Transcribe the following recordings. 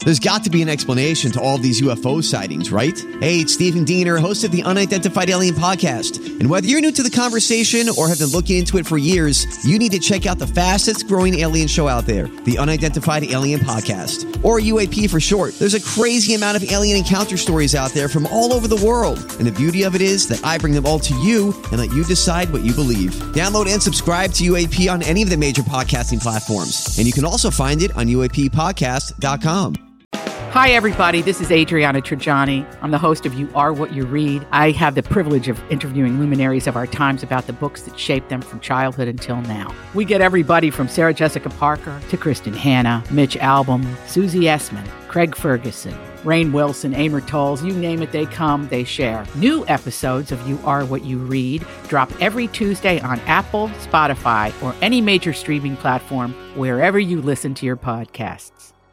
There's got to be an explanation to all of these UFO sightings, right? Hey, it's Stephen Diener, host of the Unidentified Alien Podcast. And whether you're new to the conversation or have been looking into it for years, you need to check out the fastest growing alien show out there, the Unidentified Alien Podcast, or UAP for short. There's a crazy amount of alien encounter stories out there from all over the world. And the beauty of it is that I bring them all to you and let you decide what you believe. Download and subscribe to UAP on any of the major podcasting platforms. And you can also find it on UAPpodcast.com. Hi, everybody. This is Adriana Trajani. I'm the host of You Are What You Read. I have the privilege of interviewing luminaries of our times about the books that shaped them from childhood until now. We get everybody from Sarah Jessica Parker to Kristen Hanna, Mitch Albom, Susie Essman, Craig Ferguson, Rainn Wilson, Amor Tolls, you name it, they come, they share. New episodes of You Are What You Read drop every Tuesday on Apple, Spotify, or any major streaming platform wherever you listen to your podcasts.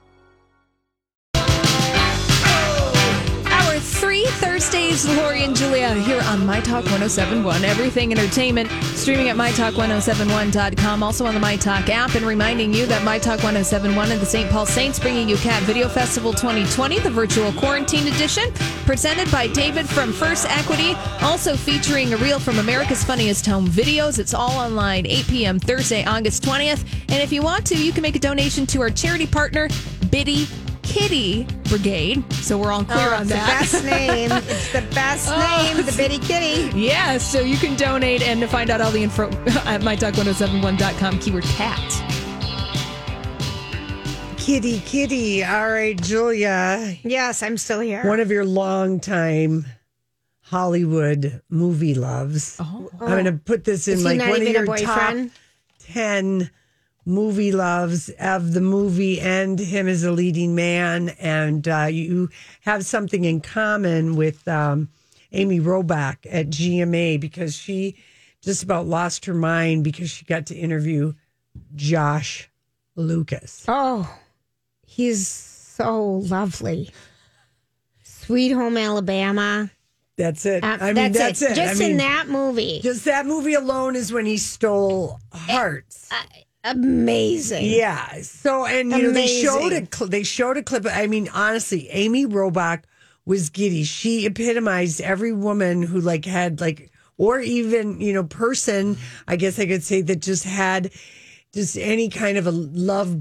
Thursdays, Lori and Julia here on My Talk 1071. Everything entertainment, streaming at MyTalk1071.com, also on the My Talk app, and reminding you that My Talk 1071 and the St. Paul Saints bringing you Cat Video Festival 2020, the virtual quarantine edition, presented by David from First Equity, also featuring a reel from America's Funniest Home Videos. It's all online, 8 p.m. Thursday, August 20th. And if you want to, you can make a donation to our charity partner, Biddy Kitty Brigade. So we're all clear on that. It's the best name. It's the best name, the Bitty Kitty. Yeah, so you can donate and to find out all the info at mytalk1071.com, keyword cat. Kitty. All right, Julia. Yes, I'm still here. One of your longtime Hollywood movie loves. I'm going to put this in like one of your top 10 movie loves of the movie and him as a leading man. And you have something in common with Amy Robach at GMA, because she just about lost her mind because she got to interview Josh Lucas. Oh, he's so lovely. Sweet Home Alabama. That's it. That's it. Just in that movie. Just that movie alone is when he stole hearts. Amazing. Yeah. So, and you know, they showed a clip. I mean, honestly, Amy Robach was giddy. She epitomized every woman who had or even, person, I guess I could say, that just had just any kind of a lust.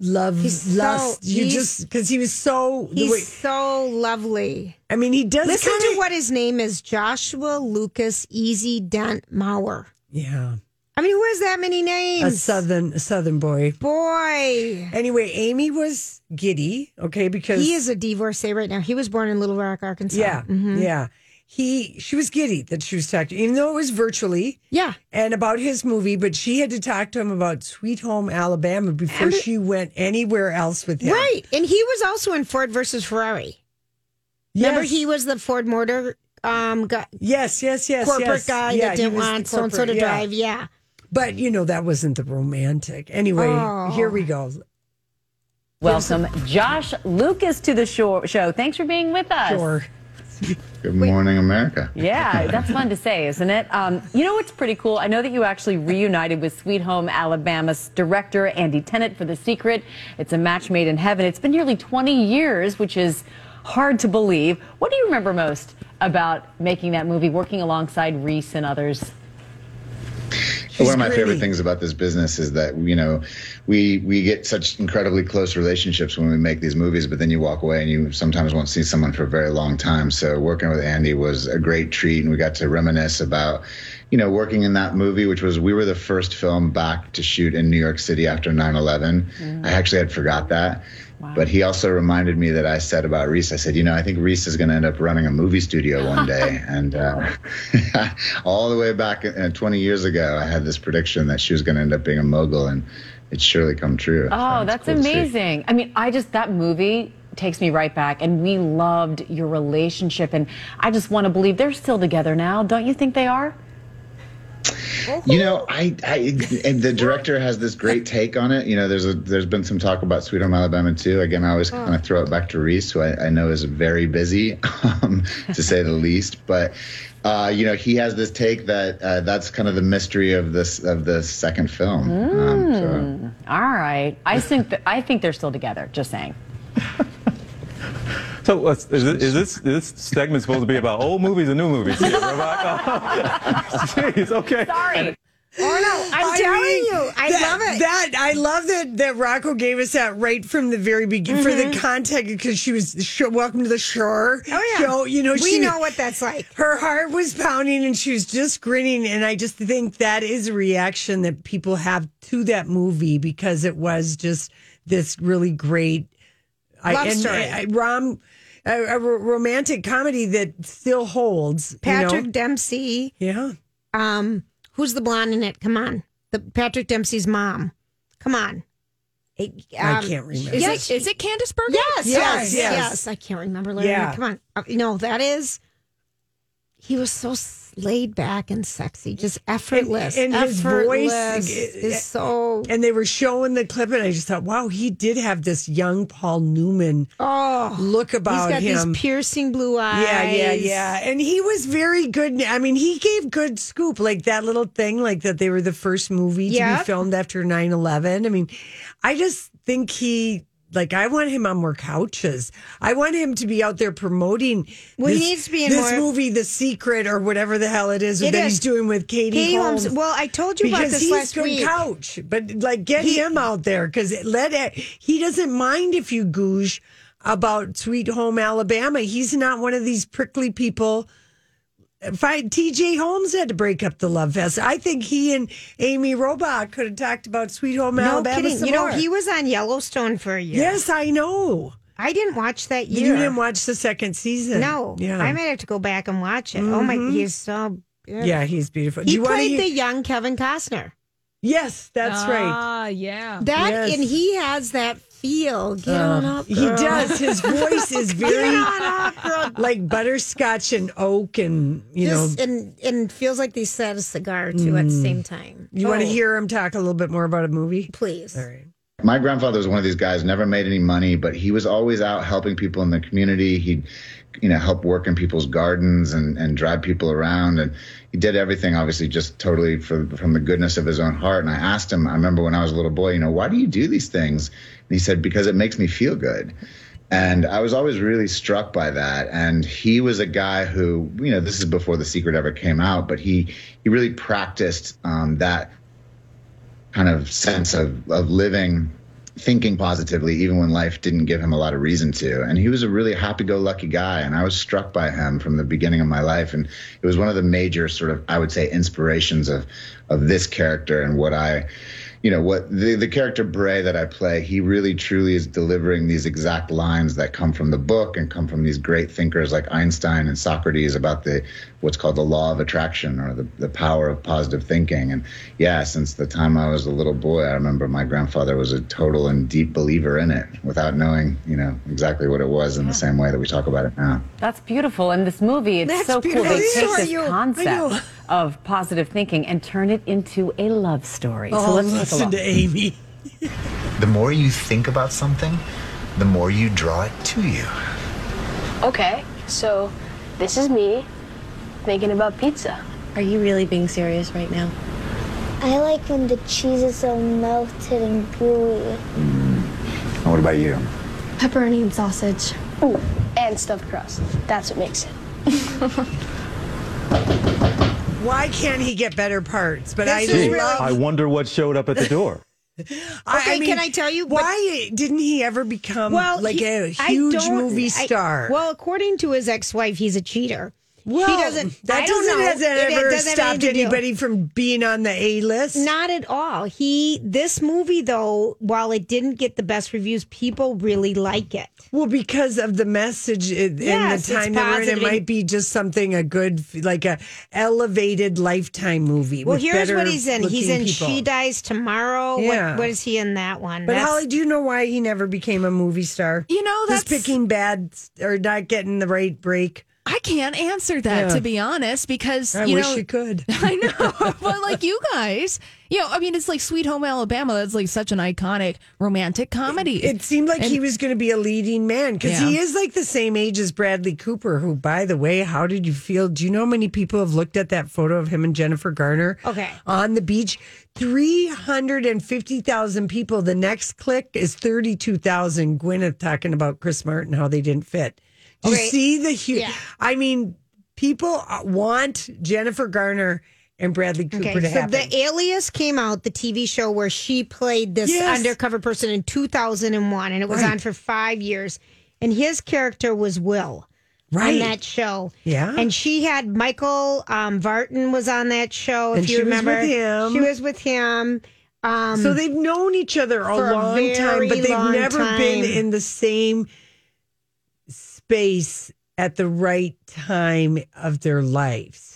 Because he was so... He's so lovely. I mean, he does... Listen to what his name is. Joshua Lucas Easy Dent Maurer. Yeah. I mean, who has that many names? A southern boy. Anyway, Amy was giddy, okay, because... He is a divorcee right now. He was born in Little Rock, Arkansas. Yeah, yeah. She was giddy that she was talking, even though it was virtually. Yeah. And about his movie, but she had to talk to him about Sweet Home Alabama before she went anywhere else with him. Right. And he was also in Ford versus Ferrari. Yes. Remember, he was the Ford Motor guy. Yes. Corporate guy that didn't want so-and-so to drive. Yeah. But, that wasn't the romantic. Anyway, Here we go. Welcome, Josh Lucas, to the show. Thanks for being with us. Sure. Good morning, America. Yeah, that's fun to say, isn't it? You know what's pretty cool? I know that you actually reunited with Sweet Home Alabama's director, Andy Tennant, for The Secret. It's a match made in heaven. It's been nearly 20 years, which is hard to believe. What do you remember most about making that movie, working alongside Reese and others? One of my favorite things about this business is that, we get such incredibly close relationships when we make these movies, but then you walk away and you sometimes won't see someone for a very long time. So working with Andy was a great treat, and we got to reminisce about, working in that movie, we were the first film back to shoot in New York City after 9/11. I actually had forgot that. Wow. But he also reminded me that I said about Reese, I said, I think Reese is going to end up running a movie studio one day. And all the way back 20 years ago, I had this prediction that she was going to end up being a mogul, and it's surely come true. Oh, that's cool, amazing. I mean, that movie takes me right back, and we loved your relationship, and I just want to believe they're still together now. Don't you think they are? And the director has this great take on it. There's been some talk about Sweet Home Alabama too. Again, I always kind of throw it back to Reese, who I know is very busy, to say the least. But he has this take that that's kind of the mystery of the second film. All right, I think they're still together. Just saying. So is this segment supposed to be about old movies or new movies? Here, Jeez, okay. Sorry. Oh no! I'm telling you, I love it. I love that Rocco gave us that right from the very beginning for the context because she was welcome to the shore. Oh yeah, show, we know what that's like. Her heart was pounding and she was just grinning, and I just think that is a reaction that people have to that movie because it was just this really great love story, a romantic comedy that still holds. Patrick Dempsey, yeah. Who's the blonde in it? Come on. Patrick Dempsey's mom. Come on. I can't remember. Is it Candace Bergen? Yes. I can't remember. Come on. That is. He was so laid back and sexy, just effortless. And his voice is so. And they were showing the clip, and I just thought, wow, he did have this young Paul Newman look about him. He's got these piercing blue eyes. Yeah. And he was very good. I mean, he gave good scoop, like that little thing, like that they were the first movie to be filmed after 9/11. I mean, I just think I want him on more couches. I want him to be out there promoting he needs to be in this more... movie, The Secret, or whatever the hell it is that he's doing with Katie Holmes. Well, I told you about this last week. Because he's good couch. But get him out there because he doesn't mind if you goosh about Sweet Home Alabama. He's not one of these prickly people. T.J. Holmes had to break up the love fest. I think he and Amy Robach could have talked about Sweet Home Alabama. Kidding. Some more. He was on Yellowstone for a year. Yes, I know. I didn't watch that year. You didn't watch the second season? No. Yeah. I might have to go back and watch it. Oh my, he's so beautiful. Yeah, he's beautiful. He played the young Kevin Costner. Yes, that's right. Yeah. And he has that feel. Get on up, girl. He does. His voice is very like butterscotch and oak, and and feels like they set a cigar too at the same time. You want to hear him talk a little bit more about a movie? Please. All right. My grandfather was one of these guys, never made any money, but he was always out helping people in the community. He'd, help work in people's gardens and drive people around. And he did everything, obviously, just totally from the goodness of his own heart. And I asked him, I remember when I was a little boy, why do you do these things? And he said, because it makes me feel good. And I was always really struck by that. And he was a guy who, this is before The Secret ever came out, but he really practiced that kind of sense of living, thinking positively, even when life didn't give him a lot of reason to. And he was a really happy-go-lucky guy, and I was struck by him from the beginning of my life. And it was one of the major sort of, I would say, inspirations of this character and what what the character Bray that I play, he really truly is delivering these exact lines that come from the book and come from these great thinkers like Einstein and Socrates about what's called the law of attraction, or the power of positive thinking. And since the time I was a little boy, I remember my grandfather was a total and deep believer in it without knowing, exactly what it was in the same way that we talk about it now. That's beautiful. In this movie, it's so cool. They take this concept of positive thinking and turn it into a love story. So let's listen to Amy. The more you think about something, the more you draw it to you. Okay, so this is me thinking about pizza. Are you really being serious right now? I like when the cheese is so melted and gooey. And what about you? Pepperoni and sausage. Ooh, and stuffed crust. That's what makes it. Why can't he get better parts? But I wonder what showed up at the door. Can I tell you why didn't he ever become a huge movie star? According to his ex-wife, he's a cheater. Well, he doesn't. Has that ever stopped anybody from being on the A-list? Not at all. This movie, though, while it didn't get the best reviews, people really like it. Well, because of the message in the time that we're in, it might be just something like a elevated Lifetime movie. Well, here's what he's in. He's in people. She Dies Tomorrow. Yeah. What is he in that one? But Holly, do you know why he never became a movie star? That's just picking bad or not getting the right break. I can't answer that, to be honest, because, I wish you could. I know. But like you guys, it's like Sweet Home Alabama. That's like such an iconic romantic comedy. It seemed like he was going to be a leading man because he is like the same age as Bradley Cooper, who, by the way, how did you feel? Do you know how many people have looked at that photo of him and Jennifer Garner on the beach? 350,000 people. The next click is 32,000. Gwyneth talking about Chris Martin, how they didn't fit. Do you see the I mean, people want Jennifer Garner and Bradley Cooper to happen. The Alias came out, the TV show where she played this undercover person in 2001, and it was on for 5 years. And his character was Will on that show. Yeah. And she had Michael Vartan was on that show, if you remember. She was with him. So they've known each other a long time, but they've never been in the same space at the right time of their lives.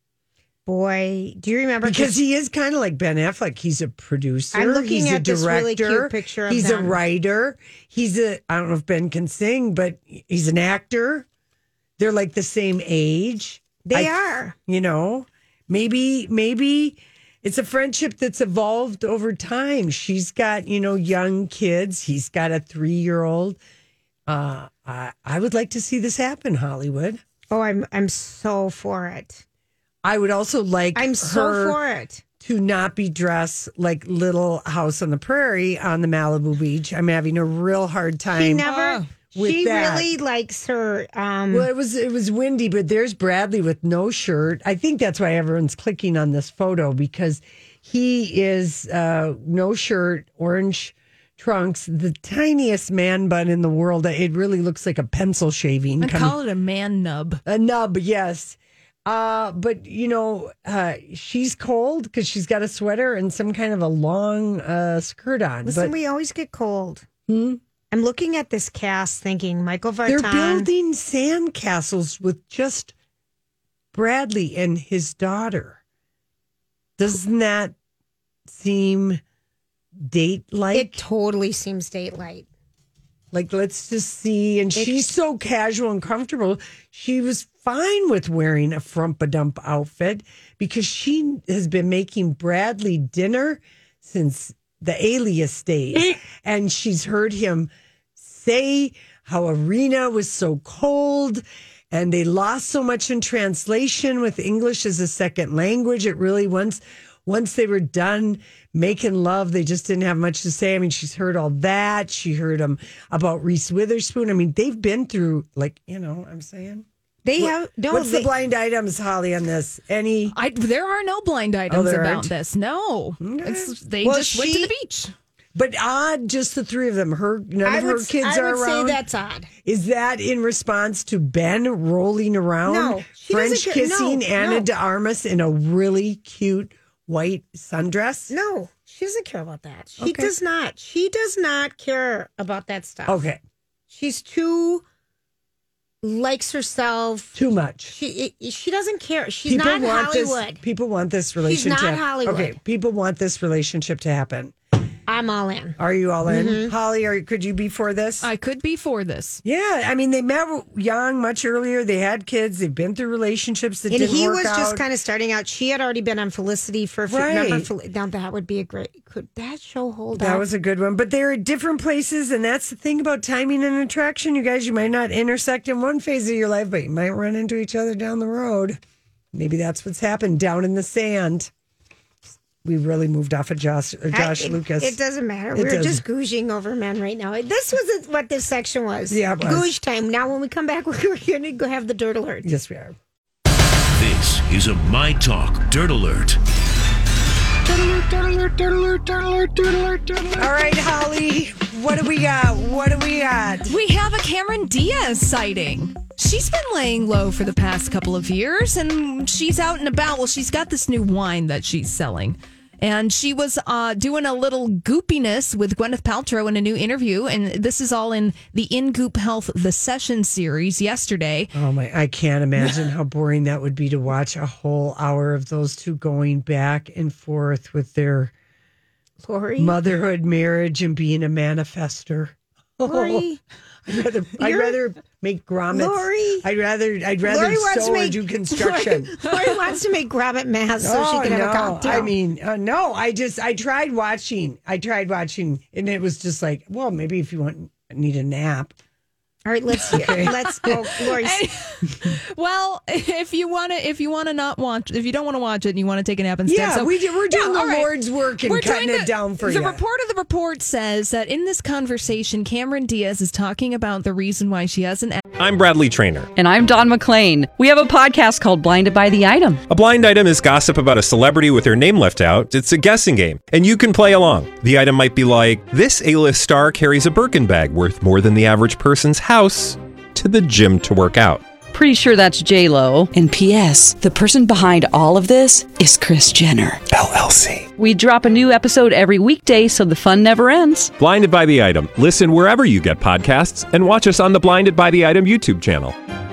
Boy, do you remember? Because he is kind of like Ben Affleck. He's a producer. I'm looking he's at a director. This really cute picture of he's him. A writer. I don't know if Ben can sing, but he's an actor. They're like the same age. They are. You know, maybe it's a friendship that's evolved over time. She's got, young kids. He's got a 3-year-old. I would like to see this happen, Hollywood. Oh, I'm so for it. I would also like I'm so for it to not be dressed like Little House on the Prairie on the Malibu beach. I'm having a real hard time. She never. With she that. really likes her. Well, it was windy, but there's Bradley with no shirt. I think that's why everyone's clicking on this photo because he is no shirt, orange trunks, the tiniest man bun in the world. It really looks like a pencil shaving. I call it a man nub. A nub, yes. But she's cold because she's got a sweater and some kind of a long skirt on. Listen, we always get cold. I'm looking at this cast thinking Michael Vartan. They're building sand castles with just Bradley and his daughter. Doesn't that seem date-like? It totally seems date-like. Like, let's just see. And she's so casual and comfortable. She was fine with wearing a frump-a-dump outfit because she has been making Bradley dinner since the Alias days. And she's heard him say how Arena was so cold and they lost so much in translation with English as a second language. It really, once they were done making love, they just didn't have much to say. I mean, she's heard all that. She heard him about Reese Witherspoon. I mean, they've been through, I'm saying. What's the blind items, Holly, on this? There are no blind items about this. No. Okay. They just went to the beach. But odd, just the three of them. None of her kids are around. I would say that's odd. Is that in response to Ben rolling around? No. French kissing Anna de Armas in a really cute white sundress? No, she doesn't care about that. She does not. She does not care about that stuff. Okay. She's too likes herself too much. She doesn't care. She's not Hollywood. People want this relationship. She's not Hollywood. Okay, people want this relationship to happen. I'm all in. Are you all in? Mm-hmm. Holly, could you be for this? I could be for this. Yeah, I mean, they met young much earlier. They had kids. They've been through relationships that didn't work out. And he was just kind of starting out. She had already been on Felicity for now that would be could that show hold up? That was a good one. But they're at different places, and that's the thing about timing and attraction. You guys, you might not intersect in one phase of your life, but you might run into each other down the road. Maybe that's what's happened down in the sand. We really moved off of Josh Lucas. It doesn't matter. We're just gouging over men right now. This was what this section was. Yeah, it was. Googe time. Now, when we come back, we're going to go have the Dirt Alert. Yes, we are. This is a My Talk Dirt Alert. All right, Holly, what do we got? We have a Cameron Diaz sighting. She's been laying low for the past couple of years, and she's out and about. Well, she's got this new wine that she's selling. And she was doing a little goopiness with Gwyneth Paltrow in a new interview. And this is all in the In Goop Health, The Session series yesterday. Oh, my. I can't imagine how boring that would be to watch a whole hour of those two going back and forth with their motherhood, marriage, and being a manifester. Lori, I'd rather make grommets. Lori, I'd rather sew or do construction. Lori wants to make grommet masks so she can have a cocktail. I mean, no. I tried watching, and it was just like, well, maybe if you need a nap. All right, let's go, Lori. Well, if you don't want to watch it and you want to take a nap instead, so we're doing the Lord's work and cutting it down for you. The report of the report says that in this conversation, Cameron Diaz is talking about the reason why she hasn't. I'm Bradley Trainer. And I'm Don McClain. We have a podcast called Blinded by the Item. A blind item is gossip about a celebrity with their name left out. It's a guessing game, and you can play along. The item might be like, this A-list star carries a Birkin bag worth more than the average person's house to the gym to work out. Pretty sure that's J-Lo. And P.S. the person behind all of this is Kris Jenner, LLC. We drop a new episode every weekday so the fun never ends. Blinded by the Item. Listen wherever you get podcasts and watch us on the Blinded by the Item YouTube channel.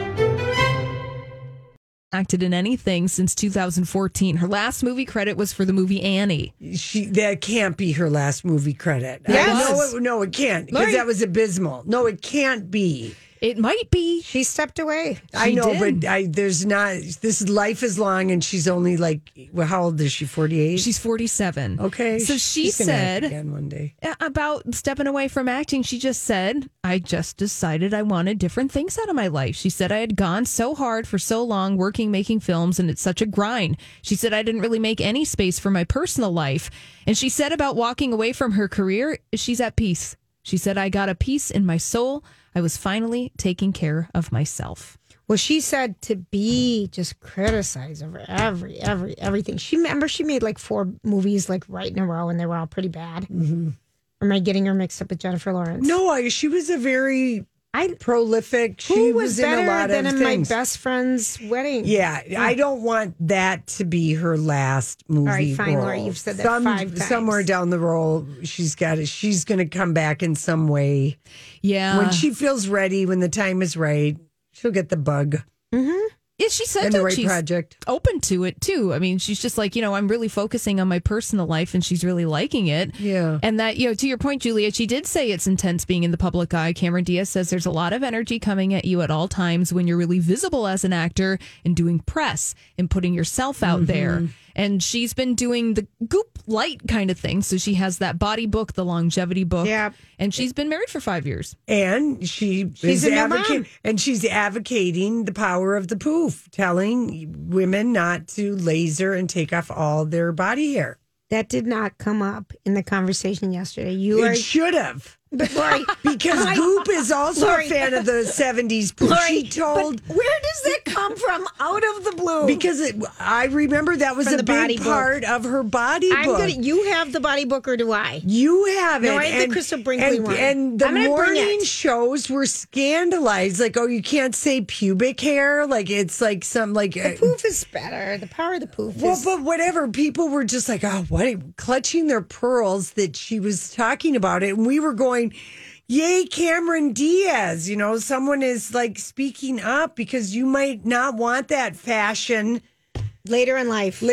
Acted in anything since 2014. Her last movie credit was for the movie Annie. That can't be her last movie credit. Yes. No, it can't, because that was abysmal. No, it can't be. It might be. She stepped away. I know, but there's not. This life is long, and she's only like, well, how old is she? 48. She's 47. Okay, so she said again one day about stepping away from acting. She just said, "I just decided I wanted different things out of my life." She said, "I had gone so hard for so long, working, making films, and it's such a grind." She said, "I didn't really make any space for my personal life." And she said about walking away from her career, she's at peace. She said, "I got a peace in my soul. I was finally taking care of myself." Well, she said to be just criticized over everything. She made like 4 movies like right in a row, and they were all pretty bad. Mm-hmm. Am I getting her mixed up with Jennifer Lawrence? No, she was a very prolific. She was in a lot of than in things. My best friend's wedding. Yeah, I don't want that to be her last movie. All right, fine, role. Laura, you've said that 5 times. Somewhere down the road, she's going to come back in some way. Yeah, when she feels ready, when the time is right, she'll get the bug. Mm-hmm. Yeah, she said and that the right she's project. Open to it too. I mean, she's just like, I'm really focusing on my personal life, and she's really liking it. Yeah, and that, to your point, Julia, she did say it's intense being in the public eye. Cameron Diaz says there's a lot of energy coming at you at all times when you're really visible as an actor and doing press and putting yourself out there. And she's been doing the Goop Light kind of thing. So she has that body book, the longevity book. Yeah. And she's been married for 5 years. And she's advocating the power of the poof, telling women not to laser and take off all their body hair. That did not come up in the conversation yesterday. It should have. But Lori, because Goop is also a fan of the 70s. Lori, she told. But where does that come from out of the blue? Because I remember that was a big part of her body book. You have the body book, or do I? You have it. No, I have the Crystal Brinkley one. And the morning shows were scandalized. Like, oh, you can't say pubic hair. Like, it's like some like. The poof is better. The power of the poof. But whatever. People were just like, oh, what? Clutching their pearls that she was talking about it, and we were going. Yay, Cameron Diaz. Someone is like speaking up, because you might not want that fashion later in life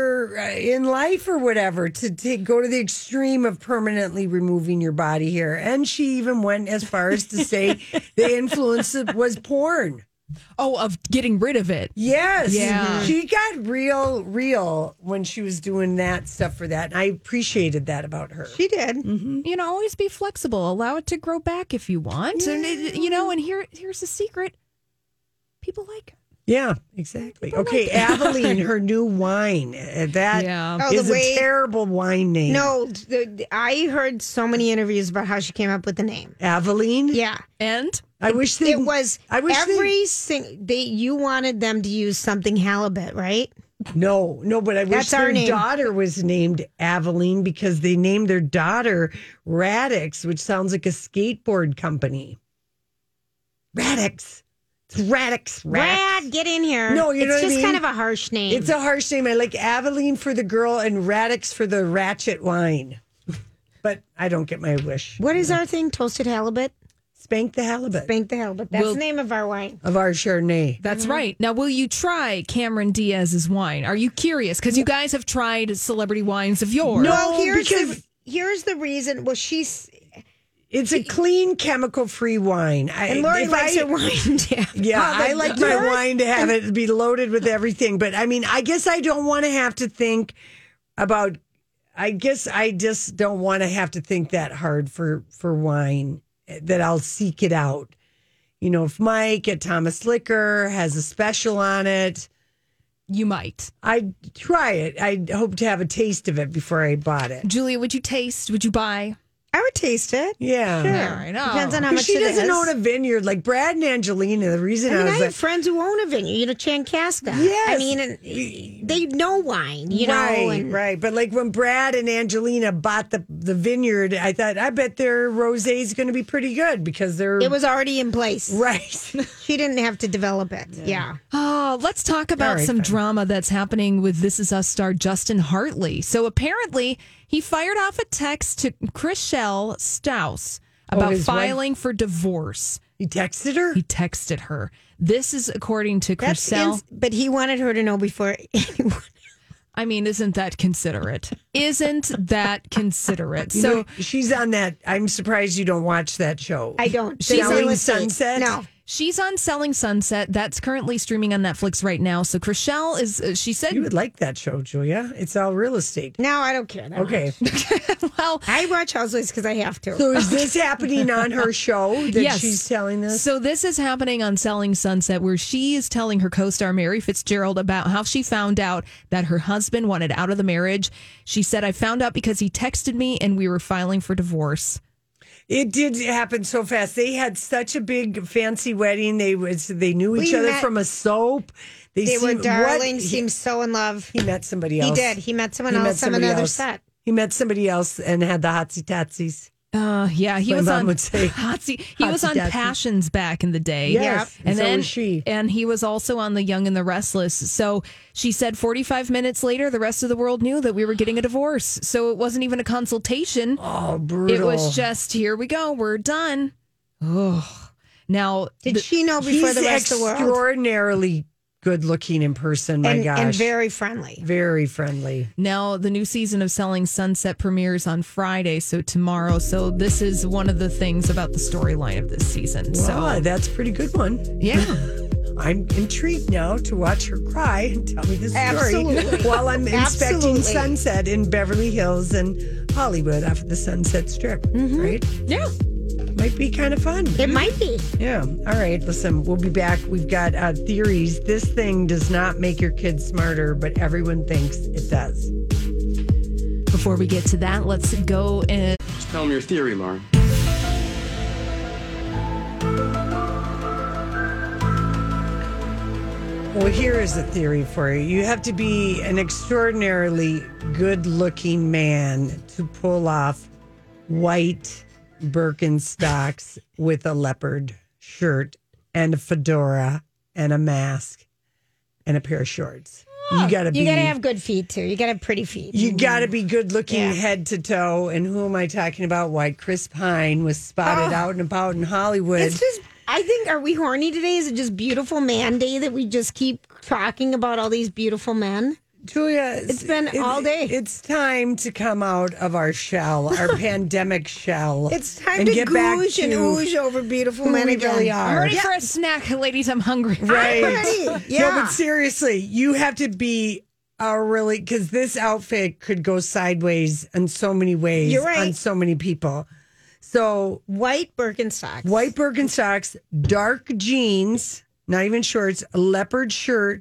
or whatever, to go to the extreme of permanently removing your body hair. And she even went as far as to say the influence was porn. Oh, of getting rid of it. Yes. Yeah. She got real when she was doing that stuff for that. And I appreciated that about her. She did. Mm-hmm. Always be flexible. Allow it to grow back if you want. Yeah. And here's the secret. People like it. Yeah, exactly. Okay, Aveline, her new wine. That is a terrible wine name. No, I heard so many interviews about how she came up with the name. Aveline? Yeah. And? I wish you wanted them to use something halibut, right? No, but I wish their daughter was named Aveline, because they named their daughter Radix, which sounds like a skateboard company. Radix. It's Radix. Rad, get in here. No, you know what I mean? It's just kind of a harsh name. It's a harsh name. I like Aveline for the girl and Radix for the ratchet wine. But I don't get my wish. What is our thing? Toasted halibut? Spank the halibut. Spank the halibut. That's the name of our wine. Of our Chardonnay. That's right. Now, will you try Cameron Diaz's wine? Are you curious? Because you guys have tried celebrity wines of yours. No, here's the reason. Well, it's a clean, chemical-free wine. And Lori likes her wine to have. Yeah, I like my wine to have it be loaded with everything. But, I mean, I guess I don't want to have to think about... I guess I just don't want to have to think that hard for wine, that I'll seek it out. If Mike at Thomas Liquor has a special on it... You might. I'd try it. I'd hope to have a taste of it before I bought it. Julia, would you taste? Would you buy? I would taste it. Yeah. Sure. Yeah, I know. Depends on how much she it doesn't is. own a vineyard like Brad and Angelina. The reason I was have like, friends who own a vineyard, Chancaska. Yes. I mean, they know wine, Right. But like when Brad and Angelina bought the vineyard, I thought, I bet their rosé is going to be pretty good because it was already in place. Right. She didn't have to develop it. Yeah. Oh, let's talk about some drama that's happening with This Is Us star Justin Hartley. So apparently he fired off a text to Chrishell Stause about filing for divorce. He texted her? He texted her. This is according to Chrishell. But he wanted her to know before anyone. I mean, isn't that considerate? Isn't that considerate? So she's on that. I'm surprised you don't watch that show. I don't. She's Selling Sunset? No. She's on Selling Sunset. That's currently streaming on Netflix right now. So Chrishell is, she said. You would like that show, Julia. It's all real estate. No, I don't care. Okay. Well, I watch Housewives because I have to. So is this happening on her show that Yes. she's telling this? So this is happening on Selling Sunset, where she is telling her co-star Mary Fitzgerald about how she found out that her husband wanted out of the marriage. She said, I found out because he texted me and we were filing for divorce. It did happen so fast. They had such a big fancy wedding. They knew each other from a soap. They were darlings. Seemed so in love. He met somebody else. He did. He met someone else on another set. He met somebody else and had the hotsy tatsies. Yeah, he was My mom on would say. He was on Passions back in the day. Yes, and so then was she. And he was also on The Young and the Restless. So she said 45 minutes later, the rest of the world knew that we were getting a divorce. So it wasn't even a consultation. Oh, brutal! It was just, here we go, we're done. Oh, now did she know before the rest of the world? Extraordinarily good looking in person. My gosh, and very friendly. Very friendly. Now, the new season of Selling Sunset premieres on Friday, so tomorrow. So this is one of the things about the storyline of this season. Wow, So that's a pretty good one. Yeah. I'm intrigued now to watch her cry and tell me this story Absolutely. while I'm inspecting Absolutely. Sunset in Beverly Hills and Hollywood off of the Sunset Strip, right? Yeah. Might be kind of fun. It might be. Yeah. All right. Listen, we'll be back. We've got theories. This thing does not make your kids smarter, but everyone thinks it does. Before we get to that, let's go and Just tell them your theory, Lauren. Well, here is a theory for you. You have to be an extraordinarily good-looking man to pull off white Birkenstocks with a leopard shirt and a fedora and a mask and a pair of shorts. You gotta have good feet too. You gotta have pretty feet. You gotta be good looking head to toe. And who am I talking about? Why Chris Pine was spotted out and about in Hollywood. It's just, I think, are we horny today? Is it just beautiful man day that we just keep talking about all these beautiful men? Julia, it's been all day. It's time to come out of our shell, our pandemic shell. It's time and to get back googe and to ooge over beautiful who men we again. really are. I'm ready for a snack, ladies. I'm hungry. Right. I'm ready. Yeah. No, but seriously, you have to be because this outfit could go sideways in so many ways. You're right. On so many people. So white Birkenstocks, dark jeans, not even shorts, a leopard shirt,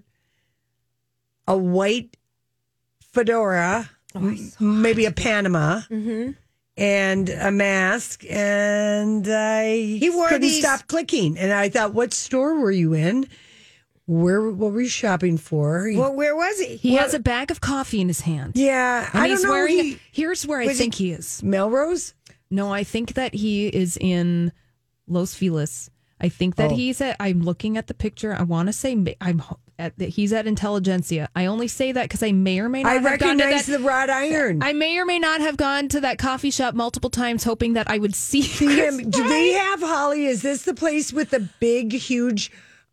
a white fedora, maybe a Panama, and a mask. And I couldn't stop clicking. And I thought, what store were you in? What were you shopping for? Well, where was he? He has a bag of coffee in his hand. Yeah, And I he's don't know. wearing here's where I think he is. Melrose? No, I think that he is in Los Feliz. I think that he's at, I'm looking at the picture. I want to say he's at Intelligentsia. I only say that because I may or may not I have gone to recognize that. the wrought iron. I may or may not have gone to that coffee shop multiple times, hoping that I would see him. Do they have, Holly? Is this the place with the big, huge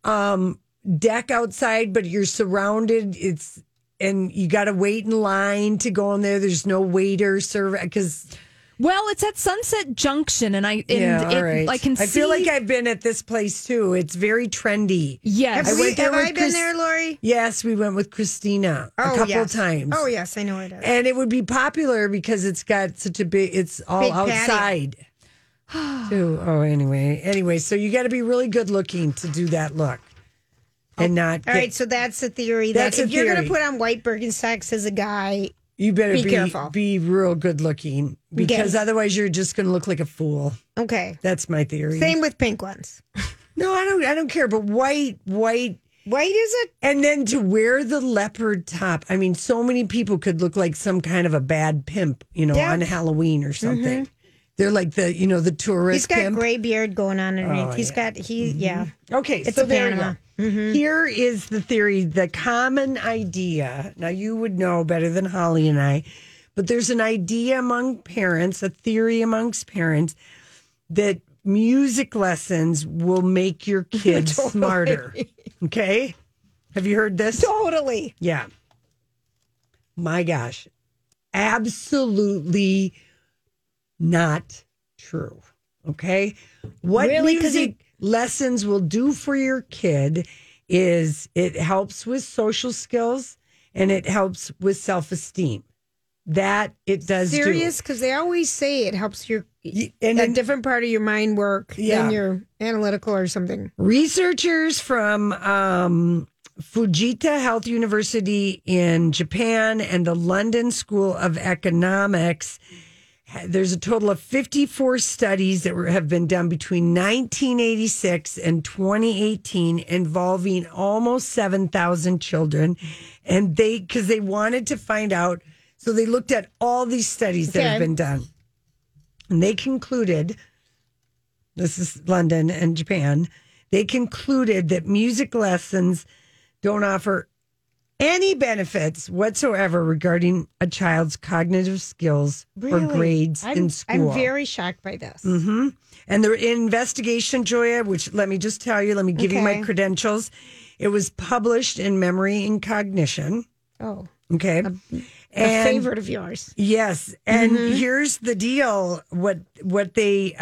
deck outside, but you're surrounded? And you got to wait in line to go in there. There's no waiter serve because. Well, it's at Sunset Junction, and I can see. I feel like I've been at this place too. It's very trendy. Yes, Have I been there, Lori? Yes, we went with Christina a couple of times. Oh yes, I know it is. And it would be popular because it's got such a big. It's all Big outside. Too. Oh, anyway. So you got to be really good looking to do that look, and not. All right, so that's the theory. That if you're going to put on white Birkenstocks as a guy, You better be careful. Be real good looking because otherwise you're just going to look like a fool. Okay. That's my theory. Same with pink ones. No, I don't care, but white. White is it? And then to wear the leopard top. I mean, so many people could look like some kind of a bad pimp, on Halloween or something. Mm-hmm. They're like the tourist. He's got pimp. Gray beard going on underneath. Okay, it's so a there Panama. you go. Mm-hmm. Here is the theory, the common idea. Now, you would know better than Holly and I, but there's an idea among parents, a theory amongst parents, that music lessons will make your kids smarter. Okay? Have you heard this? Totally. Yeah. My gosh. Absolutely not true. Okay? What really? Music lessons will do for your kid is it helps with social skills and it helps with self-esteem. That it does. Serious? Because they always say it helps your a different part of your mind work than your analytical or something. Researchers from Fujita Health University in Japan and the London School of Economics. There's a total of 54 studies that have been done between 1986 and 2018 involving almost 7,000 children. And because they wanted to find out, so they looked at all these studies that have been done. And they concluded, this is London and Japan, they concluded that music lessons don't offer any benefits whatsoever regarding a child's cognitive skills or grades in school. I'm very shocked by this. Mm-hmm. And the investigation, Joya, which let me just tell you, let me give you my credentials. It was published in Memory and Cognition. Oh. Okay. A favorite of yours. Yes. And here's the deal. What they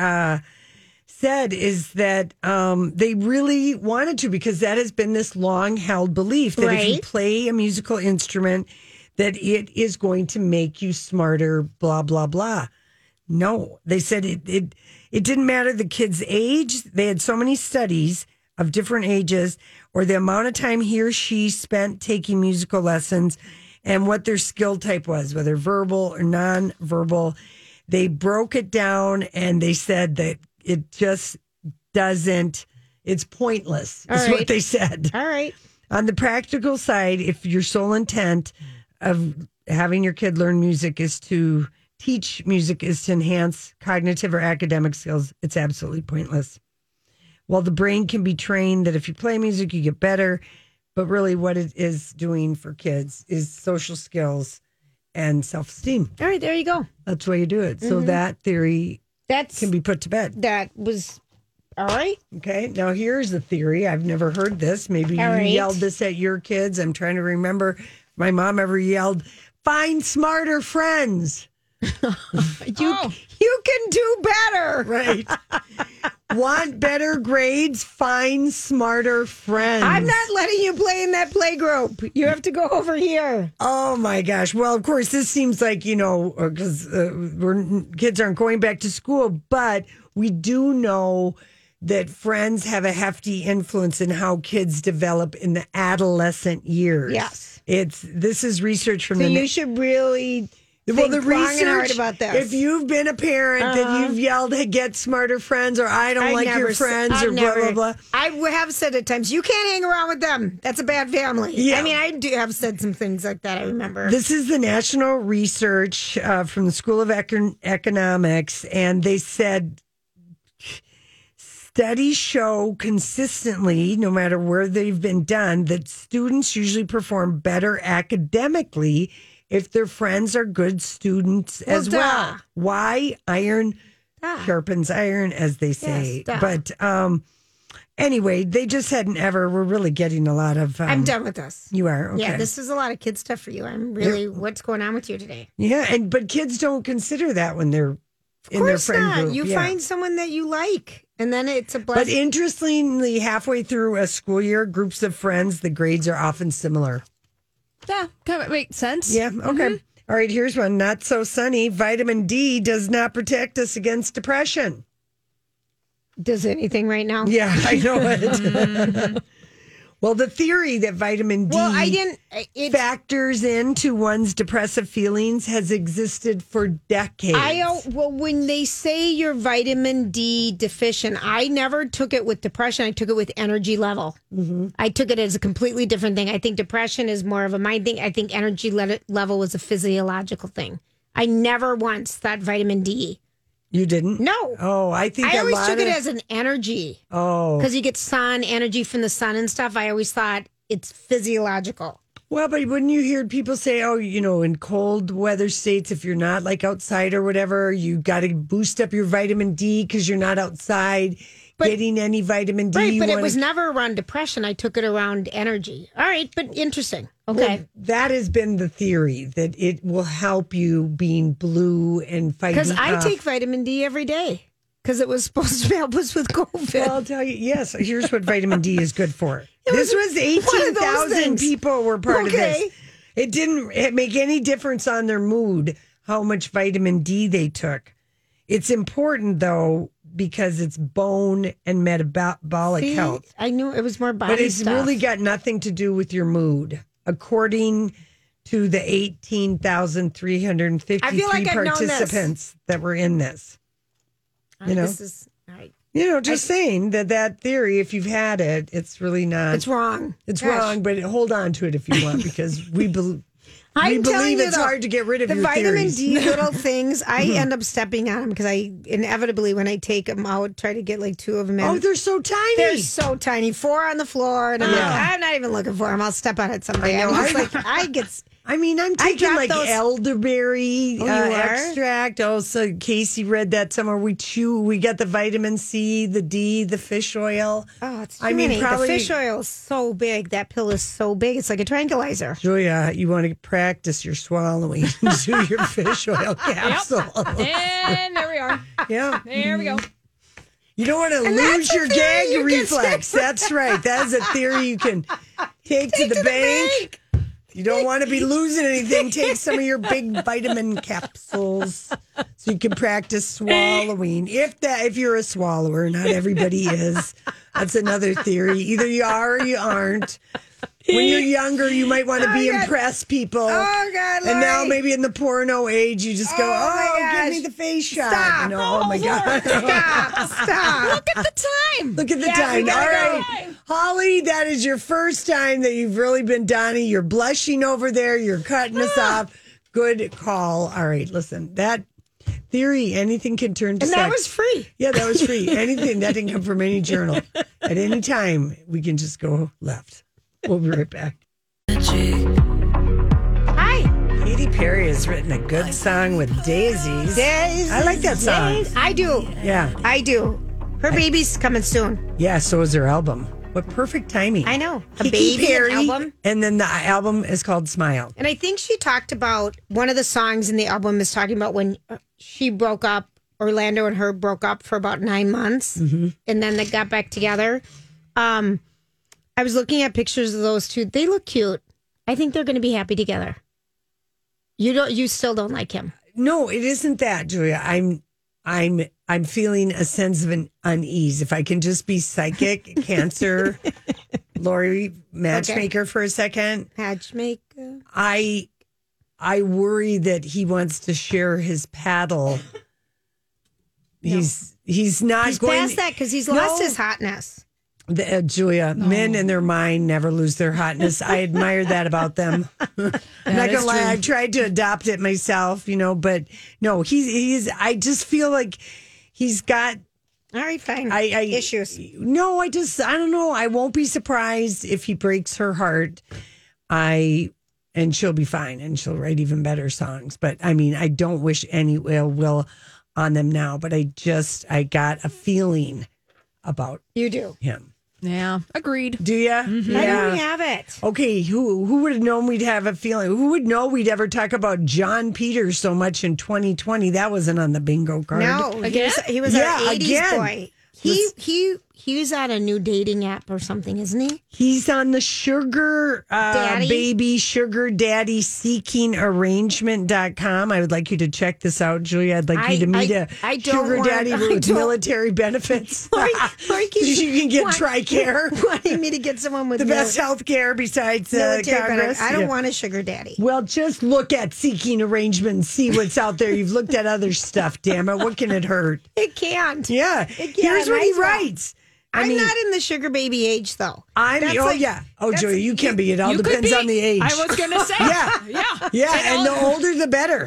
said is that they really wanted to, because that has been this long held belief that if you play a musical instrument, that it is going to make you smarter, blah, blah, blah. No, they said it didn't matter the kid's age. They had so many studies of different ages or the amount of time he or she spent taking musical lessons and what their skill type was, whether verbal or nonverbal. They broke it down and they said that it just doesn't, it's pointless, is what they said. All right. On the practical side, if your sole intent of having your kid learn music is to teach music is to enhance cognitive or academic skills, it's absolutely pointless. While the brain can be trained that if you play music, you get better, but really what it is doing for kids is social skills and self-esteem. All right, there you go. That's why you do it. So that theory can be put to bed. That was, all right. Okay, now here's a theory. I've never heard this. Maybe you yelled this at your kids. I'm trying to remember if my mom ever yelled, find smarter friends. You can do better. Right. Want better grades? Find smarter friends. I'm not letting you play in that play group. You have to go over here. Oh, my gosh. Well, of course, this seems like, because kids aren't going back to school, but we do know that friends have a hefty influence in how kids develop in the adolescent years. Yes. This is research from you should really... Well, the research about this. If you've been a parent that you've yelled, hey, get smarter friends, or I don't like your friends, or blah, blah, blah. I have said at times, you can't hang around with them. That's a bad family. Yeah. I mean, I do have said some things like that, I remember. This is the national research from the School of Economics, and they said studies show consistently, no matter where they've been done, that students usually perform better academically if their friends are good students as well. Why? Iron sharpens iron, as they say. Yes, but anyway, they just hadn't ever. We're really getting a lot of. I'm done with this. You are? Okay. Yeah, this is a lot of kid stuff for you. I'm really. What's going on with you today? Yeah, but kids don't consider that when they're in their friend group. You find someone that you like, and then it's a blessing. But interestingly, halfway through a school year, groups of friends, the grades are often similar. Yeah, kind of makes sense. Yeah, okay. All right, here's one. Not so sunny. Vitamin D does not protect us against depression. Does anything right now? Yeah, I know it. Well, the theory that vitamin D factors into one's depressive feelings has existed for decades. When they say you're vitamin D deficient, I never took it with depression. I took it with energy level. Mm-hmm. I took it as a completely different thing. I think depression is more of a mind thing. I think energy level was a physiological thing. I never once thought vitamin D. You didn't? No. Oh, I think I always took it as an energy. Oh. Because you get sun, energy from the sun and stuff. I always thought it's physiological. Well, but wouldn't you hear people say, in cold weather states, if you're not like outside or whatever, you got to boost up your vitamin D because you're not outside getting any vitamin D. Right, but it was never around depression. I took it around energy. All right, but interesting. Okay. Well, that has been the theory, that it will help you being blue and fighting Because I take vitamin D every day because it was supposed to help us with COVID. Well, I'll tell you, yes, here's what vitamin D is good for. This was 18,000 people were part of this. It didn't make any difference on their mood how much vitamin D they took. It's important, though, because it's bone and metabolic health. I knew it was more body But it's really got nothing to do with your mood. According to the 18,353 participants that were in this. This is, all right. Just saying that theory, if you've had it, it's really not. It's wrong. It's wrong, but hold on to it if you want, because we believe it's hard to get rid of the your vitamin theories. D little things. I end up stepping on them because I inevitably, when I take them out, try to get like 2 of them in. Oh, they're so tiny. They're so tiny. 4 on the floor, and I'm like, I'm not even looking for them. I'll step on it someday. I know. I'm taking like elderberry extract. Also, Casey read that somewhere. We got the vitamin C, the D, the fish oil. Oh, it's too many. The fish oil is so big. That pill is so big. It's like a tranquilizer. Julia, you want to practice your swallowing. Do your fish oil capsule. Yep. And there we are. Yeah. There we go. You don't want to lose your gag reflex. That's right. That is a theory you can take to the bank. You don't want to be losing anything. Take some of your big vitamin capsules so you can practice swallowing. If you're a swallower, not everybody is. That's another theory. Either you are or you aren't. When you're younger, you might want to impress people. Oh, God, Lori. And now maybe in the porno age, you just go, give me the face shot. Stop. Oh, my God. Stop. Look at the time. Look at the time. All right. Holly, that is your first time that you've really been Donnie. You're blushing over there. You're cutting us off. Good call. All right. Listen, that theory, anything can turn to sex. And that was free. Yeah, that was free. Anything. That didn't come from any journal. At any time, we can just go left. We'll be right back. Hi. Katy Perry has written a good song with Daisies. I like that song. I do. Yeah. I do. Her baby's coming soon. Yeah, so is her album. What perfect timing. I know. A Katy baby Perry, album. And then the album is called Smile. And I think she talked about, one of the songs in the album is talking about when she broke up, Orlando and her broke up for about 9 months. Mm-hmm. And then they got back together. I was looking at pictures of those two. They look cute. I think they're going to be happy together. You still don't like him. No, it isn't that, Julia. I'm feeling a sense of an unease. If I can just be psychic, Cancer, Lori, matchmaker for a second. Matchmaker. I worry that he wants to share his paddle. No. He's not he's going past that because he's lost his hotness. Julia, men in their mind never lose their hotness. I admire that about them. I'm not gonna lie, I've tried to adopt it myself, but no, he's. I just feel like he's got. All right, fine. Issues. No, I don't know. I won't be surprised if he breaks her heart. And she'll be fine, and she'll write even better songs. But I mean, I don't wish any ill will on them now. But I got a feeling about you do him. Yeah, agreed. Do you? Mm-hmm. Yeah. How do we have it? Okay, who would have known we'd have a feeling? Who would know we'd ever talk about John Peters so much in 2020? That wasn't on the bingo card. No, he was our 80s boy. He he's on a new dating app or something, isn't he? He's on the sugar baby sugar daddy seeking arrangement.com. I would like you to check this out, Julia. I'd like you to meet a sugar daddy with military benefits. Lori you can get TRICARE. Wanting me to get someone with the best health care besides Congress. I don't want a sugar daddy. Well, just look at seeking arrangement and see what's out there. You've looked at other stuff, damn it. What can it hurt? It can't. Yeah. It can't. Here's what he writes. I'm not in the sugar baby age, though. Julia, you can be. It all depends on the age. I was going to say. Yeah, and the older, the better.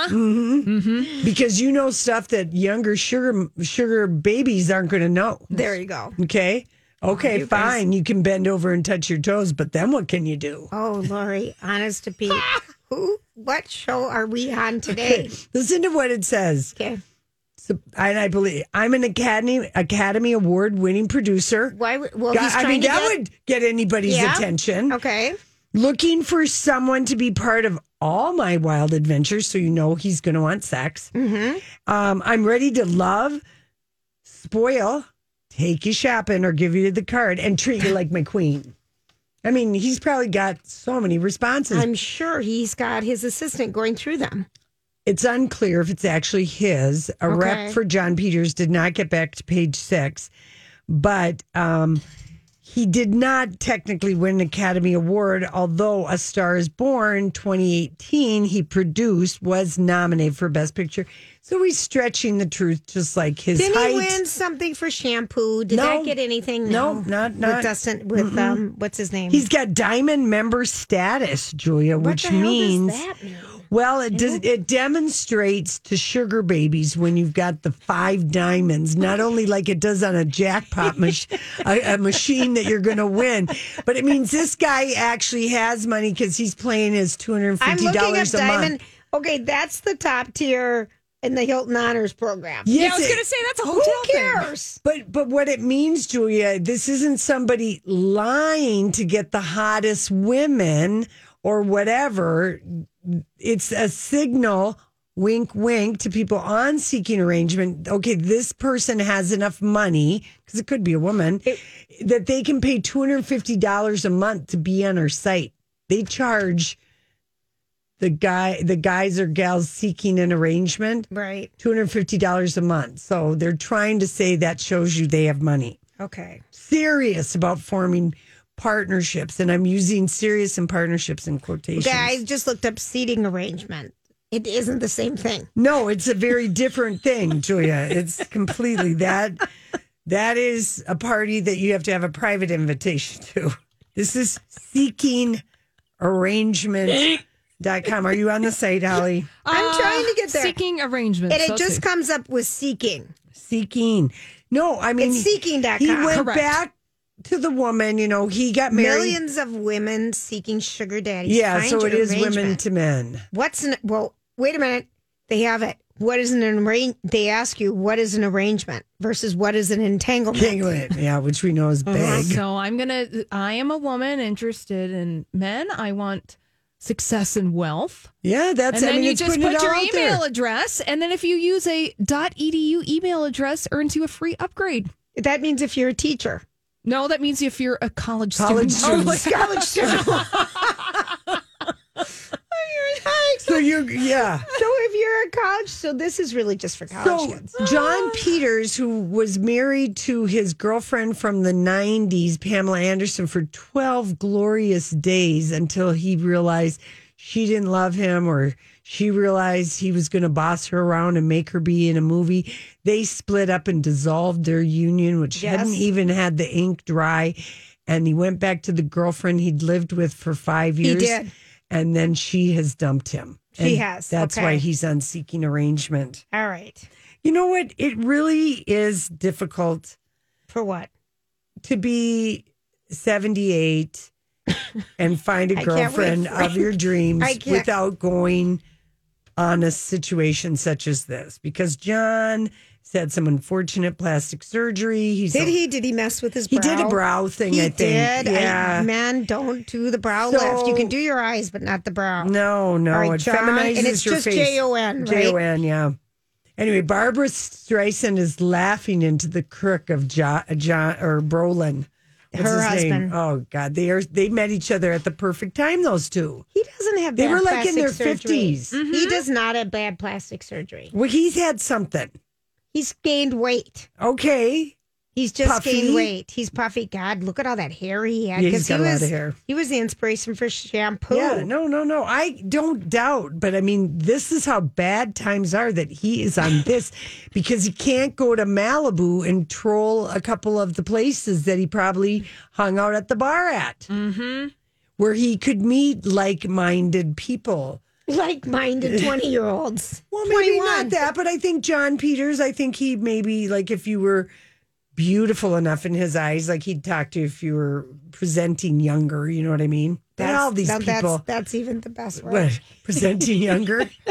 Because you know stuff that younger sugar babies aren't going to know. There you go. Okay, fine. You can bend over and touch your toes, but then what can you do? Oh, Lori, honest to Pete, what show are we on today? Okay. Listen to what it says. Okay. And I believe I'm an Academy Award winning producer. Why? Well, that would get anybody's attention. Okay. Looking for someone to be part of all my wild adventures, so you know he's going to want sex. Mm-hmm. I'm ready to love, spoil, take you shopping, or give you the card and treat you like my queen. I mean, he's probably got so many responses. I'm sure he's got his assistant going through them. It's unclear if it's actually his. A rep for John Peters did not get back to page 6, but he did not technically win an Academy Award, although A Star is Born 2018 he produced was nominated for Best Picture. So he's stretching the truth just like his height. Did he win something for shampoo? Did that get anything? No, not what's his name? He's got diamond member status, Julia, which means... What the hell does that mean? Well, it demonstrates to sugar babies when you've got the 5 diamonds, not only like it does on a jackpot a machine that you're going to win, but it means this guy actually has money because he's playing his $250 a month. Okay, that's the top tier in the Hilton Honors program. Yes, I was going to say that's a hotel Who cares? But what it means, Julia, this isn't somebody lying to get the hottest women or whatever. It's a signal, wink, wink, to people on seeking arrangement. Okay, this person has enough money, because it could be a woman, that they can pay $250 a month to be on our site. They charge the guys or gals seeking an arrangement, right, $250 a month. So they're trying to say that shows you they have money. Okay. Serious about forming partnerships, and I'm using serious and partnerships in quotations. Okay, I just looked up seating arrangement. It isn't the same thing. No, it's a very different thing, Julia. It's completely that is a party that you have to have a private invitation to. This is seekingarrangement.com. Are you on the site, Holly? I'm trying to get there. Seeking arrangement. And it just comes up with seeking. Seeking. No, I mean, it's seeking.com. He went back to the woman, he got married. Millions of women seeking sugar daddies. Yeah, so it is women to men. Well, wait a minute. They have it. What is they ask you, what is an arrangement versus what is an entanglement? Yeah, which we know is big. So I am a woman interested in men. I want success and wealth. Yeah, that's, and then you just put your email address. And then if you use a .edu email address, earns you a free upgrade. That means if you're a teacher. No, that means if you're a college student. College student. So if you're a college, so this is really just for college kids. John Peters, who was married to his girlfriend from the 90s, Pamela Anderson, for 12 glorious days until he realized she didn't love him, or she realized he was going to boss her around and make her be in a movie. They split up and dissolved their union, which hadn't even had the ink dry. And he went back to the girlfriend he'd lived with for 5 years. He did. And then she has dumped him. She has. That's why he's on seeking arrangement. All right. You know what? It really is difficult. For what? To be 78 and find a girlfriend of your dreams without going on a situation such as this. Because John had some unfortunate plastic surgery. Did he mess with his brow? He did a brow thing, I think. Did. Yeah. Men don't do the brow lift. You can do your eyes, but not the brow. No. Right, it feminizes and it's your just face. Jon, right? Jon, yeah. Anyway, Barbara Streisand is laughing into the crook of John or Brolin. What's her his husband. name? Oh God, they met each other at the perfect time. Those two. He doesn't have. They bad were like in their plastic 50s. surgery. He does not have bad plastic surgery. Well, he's had something. He's gained weight. Okay. He's just Puffy. gained weight. He's puffy. God, look at all that hair he had. Yeah, he's got a lot of hair. He was the inspiration for shampoo. Yeah, no. I don't doubt. But I mean, this is how bad times are that he is on this because he can't go to Malibu and troll a couple of the places that he probably hung out at the bar at, where he could meet like-minded people. Like-minded 20-year-olds. Well, maybe not that, but I think John Peters, I think he maybe, like, if you were beautiful enough in his eyes, like he'd talk to you if you were presenting younger, you know what I mean? But all these people. That's even the best word. What, presenting younger? I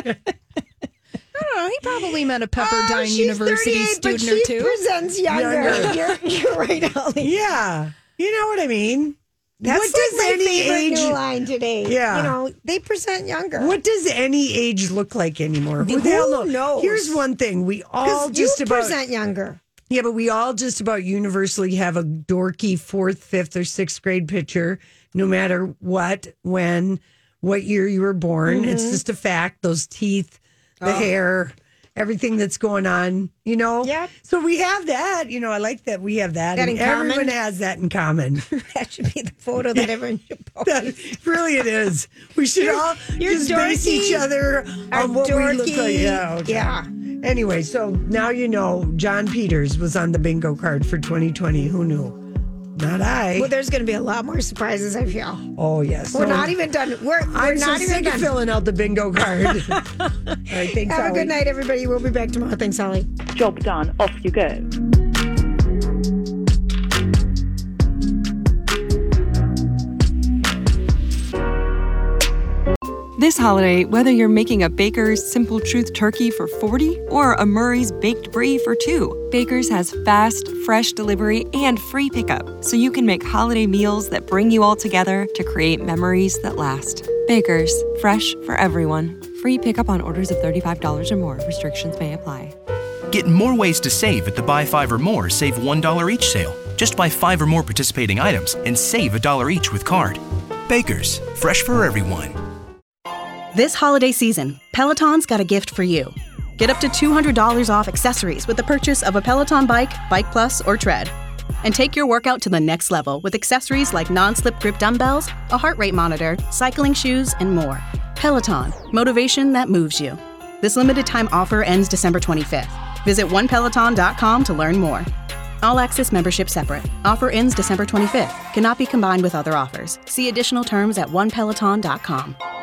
don't know. He probably met a Pepperdine University student but or she two. presents younger. You're right, Holly. Yeah. You know what I mean? That's what does my any favorite age new line today. Yeah. You know, they present younger. What does any age look like anymore? Who the hell knows? Here's one thing. We all just about present younger. Yeah, but we all just about universally have a dorky 4th, 5th, or 6th grade picture, no matter what, when, what year you were born. It's just a fact. Those teeth, the hair, everything that's going on, you know? Yeah. So we have that. You know, I like that we have that. That and in common? everyone has that in common. That should be the photo that everyone should post. Really, it is. We should all just base each other on what we look like. Yeah. Okay. Yeah. Anyway, so now you know John Peters was on the bingo card for 2020. Who knew? Not I. Well, there's going to be a lot more surprises, I feel. Oh, yes. We're not even done. I'm not so even sick done. of filling out the bingo card. All right, thanks, Have a Holly. good night, everybody. We'll be back tomorrow. Thanks, Holly. Job done. Off you go. This holiday, whether you're making a Baker's Simple Truth turkey for 40 or a Murray's Baked Brie for 2, Baker's has fast, fresh delivery and free pickup, so you can make holiday meals that bring you all together to create memories that last. Baker's, fresh for everyone. Free pickup on orders of $35 or more. Restrictions may apply. Get more ways to save at the Buy 5 or More Save $1 each sale. Just buy 5 or more participating items and save $1 each with card. Baker's, fresh for everyone. This holiday season, Peloton's got a gift for you. Get up to $200 off accessories with the purchase of a Peloton bike, Bike Plus, or Tread. And take your workout to the next level with accessories like non-slip grip dumbbells, a heart rate monitor, cycling shoes, and more. Peloton, motivation that moves you. This limited time offer ends December 25th. Visit onepeloton.com to learn more. All access membership separate. Offer ends December 25th. Cannot be combined with other offers. See additional terms at onepeloton.com.